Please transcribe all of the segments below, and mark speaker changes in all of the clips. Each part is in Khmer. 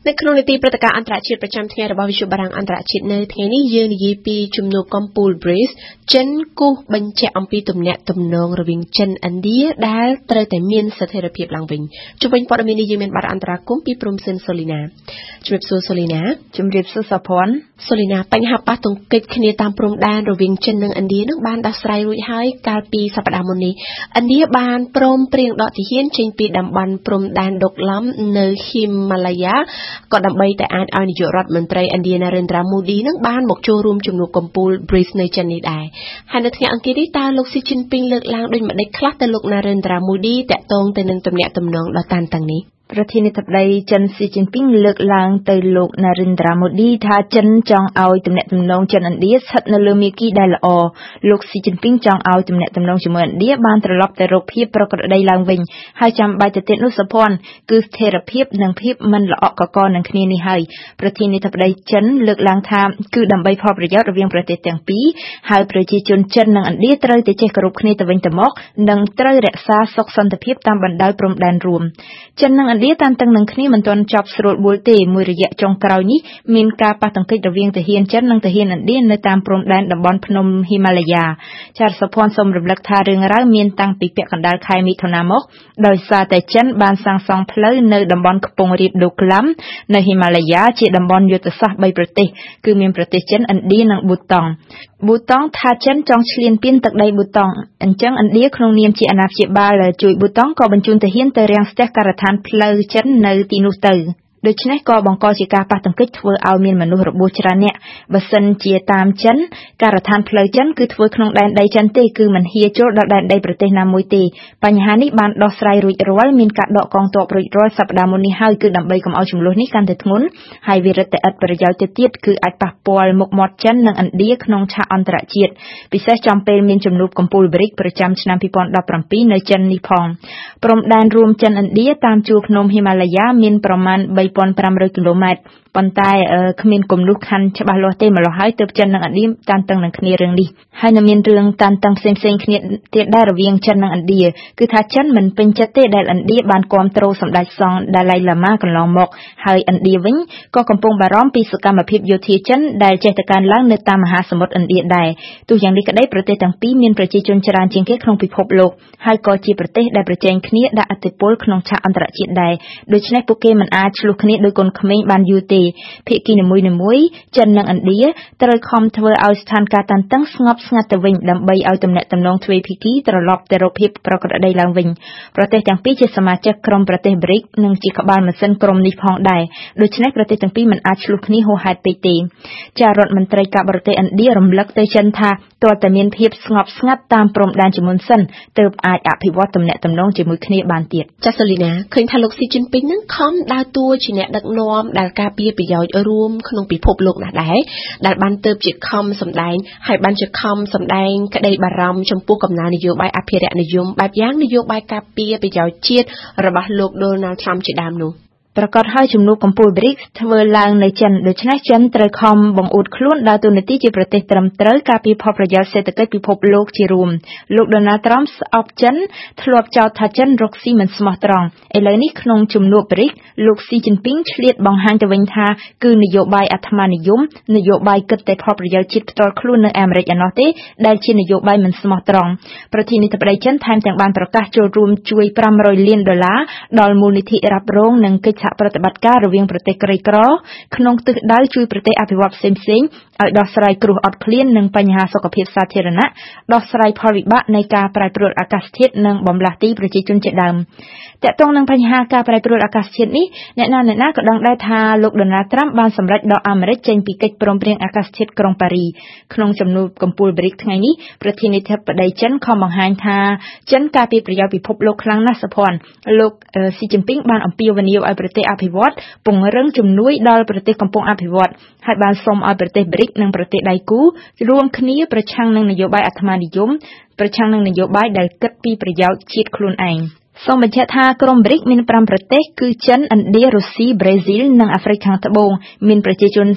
Speaker 1: ในขณะที่ประกาศอันตรายประจำថ្ងៃរបស់វិទ្យុបារាំងអន្តរជាតិនៅថ្ងៃនេះយើងនិយាយពីជំនួបកំពូល BRICS ចិនគូសបញ្ជាក់អំពីទំនាក់ទំនងរវាងចិនឥណ្ឌាដែលត្រូវតែមានស្ថិរភាពឡើងវិញជំវិញព័ត៌មាននេះយើងមានបាទអន្តរាគមន៍ពីព្រំសិនសូលីណាជំរាបសួរសូលីណា
Speaker 2: ជំរាបសួរសុភ័ណ្ឌ
Speaker 1: សូលីណាបញ្ហាប៉ះទង្គិចគ្នាតាមព្រំដែនរវាងចិននិងឥណ្ឌានឹងបានដោះស្រាយរួចហើយកាលពីសប្តាហ៍មុននេះឥណ្ឌាបានព្រមព្រៀងដកទាហានចេញពីតំបន់ព្រំដែនដុកឡំនៅហ៊ីម៉ាឡាយ៉ាក៏ដើម្បីតែអាចឲ្យនាយករដ្ឋមន្ត្រីឥណ្ឌាណារ៉េនដ្រាមូឌីនឹងបានមកចូលរួមជំនួបកំពូល BRICS នៅចិននេះដែរហើយនៅថ្ងៃអង្គារនេះតើលោកស៊ីជីនពីងលើកឡើងដូចម្តេចខ្លះទៅលោកណារ៉េនដ្រាមូឌីតាក់ទងទៅនឹងទំនាក់ទំនងដ៏តានតឹងនេះ
Speaker 2: ប្រធានាធិបតីចិនស៊ីជីនពីងលើកឡើងទៅលោកណារិនដ្រាម៉ូឌីថាចិនចង់ឲ្យទំនាក់ទំនងចិនឥណ្ឌាស្ថិតនៅលើមាគ៌ាដែលល្អលោកស៊ីជីនពីងចង់ឲ្យទំនាក់ទំនងជាមួយឥណ្ឌាបានត្រឡប់ទៅរកភាពប្រក្រតីឡើងវិញហើយចាំបាច់ទៅទៀតនោះសុភ័ណ្ឌគឺស្ថិរភាពនិងភាពមិនល្អក់កកនឹងគ្នានេះហើយប្រធានាធិបតីចិនលើកឡើងថាគឺដើម្បីផលប្រយោជន៍រវាងប្រទេសទាំងពីរហើយប្រជាជនចិននិងឥណ្ឌាត្រូវតែចេះគោរពគ្នាទៅវិញទៅមកនិងត្រូវរក្សាសុខសន្តិភាពតាមបណ្ដោយព្រំដែនរួមចិននិងឥណ្ឌាតានតឹងនឹងគ្នាមិនទាន់ចប់ស្រួលបួលទេមួយរយៈចុងក្រោយនេះមានការប៉ះទង្គិចរវាងទាហានចិននិងទាហានឥណ្ឌានៅតាមព្រំដែនតំបន់ភ្នំហ៊ីម៉ាឡាយ៉ាចារសុភ័ណ្ឌសូមរំលឹកថារឿងរ៉ាវមានតាំងពីពាក់កណ្ដាលខែមិថុនាមកដោយសារតែចិនបានសាងសង់ផ្លូវនៅតំបន់ខ្ពង់រាបដូក្លាំនៅហ៊ីម៉ាឡាយ៉ាជាតំបន់យុទ្ធសាស្ត្រ3ប្រទេសគឺមានប្រទេសចិនឥណ្ឌានិងប៊ូតង់ថាចិនចង់ឈ្លានពានទឹកដីប៊ូតង់អញ្ចឹងឥណ្ឌាក្នុងនាមជាអាណាព្យាបាលជួយប៊ូតង់ក៏បញ្ជូនទាហានទៅរាំងស្ទះការដ្ឋានផ្លូវចិននៅទីនោះទៅដូច្នេះក៏បង្កជាការប៉ះទង្គិចធ្វើឲ្យមានមនុស្សរបួសច្រើនអ្នកបើសិនជាតាមចិនការដ្ឋានផ្លូវចិនគឺធ្វើក្នុងដែនដីចិនទេគឺមិនហ៊ាចូលដល់ដែនដីប្រទេសណាមួយទេបញ្ហានេះបានដោះស្រាយរួចរាល់មានការដកកងទ័ពរួចរាល់សប្តាហ៍មុននេះហើយគឺដើម្បីកុំឲ្យចំនួននេះកាន់តែធ្ងន់ហើយវារឹតតែឥតប្រយោជន៍ទៅទៀតគឺអាចប៉ះពាល់មុខមាត់ចិននិងឥណ្ឌាក្នុងឆាកអន្តរជាតិពិសេសចំពេលមានជំនួបកំពូល BRICS ប្រចាំឆ្នាំ2017នៅចិននេះផងព្រំដែនរួមចិនឥណ្ឌាតាមជួរភ្នំហ៊ីម៉ាឡាយ៉ាមានប្រមាណ3,500 គីឡូម៉ែត្រប៉ុន្តែគ្មានគំនូសខណ្ឌច្បាស់លាស់ទេម្ល៉េះហើយទើបចិននិងឥណ្ឌាតានតឹងនឹងគ្នារឿងនេះហើយនៅមានរឿងតានតឹងផ្សេងៗគ្នាទៀតដែររវាងចិននិងឥណ្ឌាគឺថាចិនមិនពេញចិត្តទេដែលឥណ្ឌាបានគាំទ្រសម្ដេចសង្ឃដាឡៃឡាម៉ាកន្លងមកហើយឥណ្ឌាវិញក៏កំពុងបារម្ភពីសកម្មភាពយោធាចិនដែលចេះតែកើនឡើងនៅតាមមហាសមុទ្រឥណ្ឌាដែរទោះយ៉ាងនេះក្តីប្រទេសទាំងពីរមានប្រជាជនច្រើនជាងគេក្នុងពិភពលោកហើយក៏ជាប្រទេសដែលប្រជែងគ្នាដាក់ឥទ្ធិពលក្នុងឆាកអន្តរជាតិដែរដូច្នេះពួកគេមិនអាចឆ្លោះគ្នាដោយកូនក្មេងបានយូរទេភាគីនីមួយៗចិននិងឥណ្ឌាត្រូវខំធ្វើឲ្យស្ថានភាពតានតឹងស្ងប់ស្ងាត់ទៅវិញដើម្បីឲ្យទំនាក់ទំនងទ្វេភាគីត្រឡប់ទៅរកភាពប្រក្រតីឡើងវិញប្រទេសទាំងពីរជាសមាជិកក្រុមប្រទេស BRICS និងជាក្បាលម៉ាស៊ីនក្រុមនេះផងដែរដូច្នេះប្រទេសទាំងពីរមិនអាចឆ្លោះគ្នាហួសហេតុពេកទេចារដ្ឋមន្ត្រីការបរទេសឥណ្ឌារំលឹកទៅចិនថាទាល់តែមានភាពស្ងប់ស្ងាត់តាមព្រំដែនជាមុនសិនទើបអាចអភិវឌ្ឍទំនាក់ទំនងជាមួយគ្នាបានទៀត
Speaker 1: ចាសូលីណាឃើញថាលោកស៊ីជីនពីងនឹងខំដើរតួជាអ្នកដឹកនាំដែលការពារប្រយោជន៍រួមក្នុងពិភពលោកណាស់ដែរដែលបានទៅជាខំសម្ដែងហើយបានជាខំសម្ដែងក្តីបារម្ភចំពោះកំណើននយោបាយអភិរក្សនិយមបែបយ៉ាងនយោបាយការពារប្រយោជន៍ជាតិរបស់លោក Donald Trump ជាដើមនោះ
Speaker 2: ប្រកាសឲ្យជំនួបកំពូល BRICS ធ្វើឡើងនៅចិនដូច្នេះចិនត្រូវខំបង្អួតខ្លួនដើរតួនាទីជាប្រទេសត្រឹមត្រូវការពារផលប្រយោជន៍សេដ្ឋកិច្ចពិភពលោកជារួមលោក Donald Trump ស្អប់ចិនធ្លាប់ចោទថាចិនរកស៊ីមិនស្មោះត្រង់ឥឡូវនេះក្នុងជំនួប BRICS លោកស៊ីជីនពីងឆ្លៀតបង្ហាញទៅវិញថាគឺនយោបាយអាត្មានិយមនយោបាយគិតតែផលប្រយោជន៍ជាតិផ្ទាល់ខ្លួននៅអាមេរិកឯណោះទេដែលជានយោបាយមិនស្មោះត្រង់ប្រធានាធិបតីចិនថែមទាំងបានប្រកាសចូលរួមជួយ$500 លានដល់មូលនិធិរ៉ាប់រងនិងកិច្ចប្រតិបត្តិការរវាងប្រទេសក្រីក្រក្នុងទិសដៅជួយប្រទេសអភិវឌ្ឍផ្សេងៗឲ្យដោះស្រាយគ្រោះអត់ឃ្លាននិងបញ្ហាសុខភាពសាធារណៈដោះស្រាយផលវិបាកនៃការប្រែប្រួលអាកាសធាតុនិងបំលាស់ទីប្រជាជនជាដើមតាក់ទងនឹងបញ្ហាការប្រែប្រួលអាកាសធាតុនេះអ្នកណាក៏ដឹងដែរថាលោក Donald Trump បានសម្រេចដកអាមេរិកចេញពីកិច្ចព្រមព្រៀងអាកាសធាតុក្រុងប៉ារីក្នុងជំនួបកំពូល BRICS ថ្ងៃនេះប្រធានាធិបតីចិនខំបង្ហាញថាចិនការពារប្រយោជន៍ពិភពលោកខ្លាំងណាស់សុភ័ណ្ឌលោកស៊ីជីនពីងបានអំពាវនាវឲ្យប្រទេសអភិវឌ្ឍន៍ពង្រឹងជំនួយដល់ប្រទេសកំពុងអភិវឌ្ឍន៍ហើយបានសូមឲ្យប្រទេស BRICS និងប្រទេសដៃគូរួមគ្នាប្រឆាំងនឹងនយោបាយអាត្មានិយមប្រឆាំងនឹងនយោបាយដែលគិតពីប្រយោជន៍ជាតិខ្លួនឯងសូមបញ្ជាក់ថាក្រុម BRICS មាន5ប្រទេសគឺចិនឥណ្ឌារុស្ស៊ីប្រេស៊ីលនិងអាហ្វ្រិកខាងត្បូងមានប្រជាជន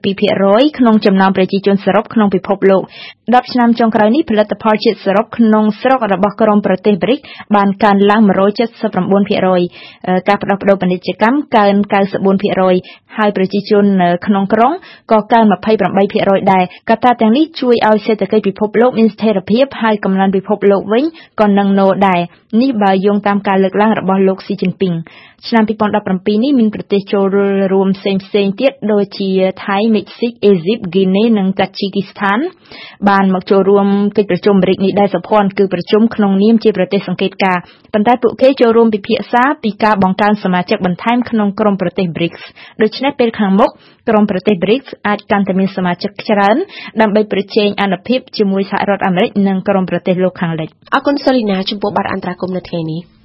Speaker 2: 42% ក្នុងចំណោមប្រជាជនសរុបក្នុងពិភពលោក10ឆ្នាំចុងក្រោយនេះផលិតផលជាតិសរុបក្នុងស្រុករបស់ក្រុមប្រទេស BRICS បានកើនឡើង 179%ការផ្ដោតពាណិជ្ជកម្មកើន 94% ហើយប្រជាជននៅក្នុងក្រុងក៏កើន 28% ដែរកត្តាទាំងនេះជួយឲ្យសេដ្ឋកិច្ចពិភពលោកមានស្ថិរភាពហើយកម្លាំងពិភពលោកវិញក៏នឹងណូដែរនេះបើយោងតាមការលើកឡើងរបស់លោកស៊ីជីនពីងឆ្នាំ 2017 នេះមានប្រទេសចូលរួមផ្សេងៗទៀតដូចជាថៃ មិចស៊ីក អេស៊ីប ហ្គីណេ និងតាជីគីស្ថានបានមកចូលរួមកិច្ចប្រជុំអាមេរិកនេះដែរសុភ័ណ្ឌគឺប្រជុំក្នុងនាមជាប្រទេសសង្កេតការណ៍ប៉ុន្តែពួកគេចូលរួមពិភាក្សាពីការបង្កើនសមាជិកបន្ថែមក្នុងក្រុមប្រទេស BRICS ដូច្នេះពេលខាងមុខក្រុមប្រទេស BRICS អាចកាន់តែមានសមាជិកច្រើនដើម្បីប្រជែងអានុភាពជាមួយសហរដ្ឋអាមេរិកនិងក្រុមប្រទេសលោកខាងលិច
Speaker 1: អរគុណសូលីណាចំពោះបទអន្តរាគមន៍នៅថ្ងៃនេះ